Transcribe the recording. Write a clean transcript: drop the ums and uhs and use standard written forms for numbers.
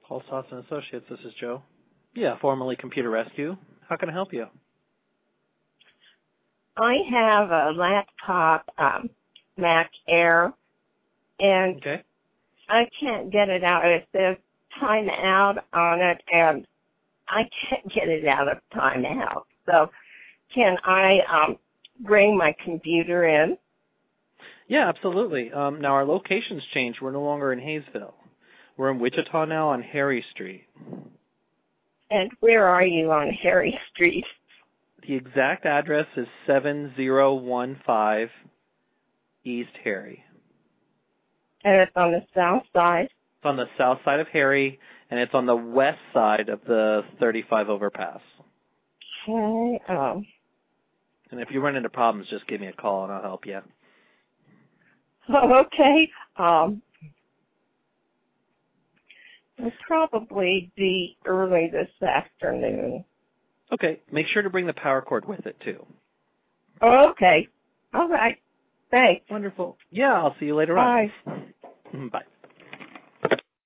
Paul Sauce and Associates, this is Joe. Yeah, formerly Computer Rescue. How can I help you? I have a laptop, Mac Air, and Okay. I can't get it out. It says timeout on it, and I can't get it out of timeout. So can I bring my computer in? Yeah, absolutely. Now, our location's changed. We're no longer in Hayesville. We're in Wichita now on Harry Street. And where are you on Harry Street? The exact address is 7015 East Harry. And it's on the south side. It's on the south side of Harry, and it's on the west side of the 35 overpass. Okay. And if you run into problems, just give me a call, and I'll help you. Okay. It'll probably be early this afternoon. Okay, make sure to bring the power cord with it, too. Okay. All right. Thanks. Wonderful. Yeah, I'll see you later Bye. on. Bye.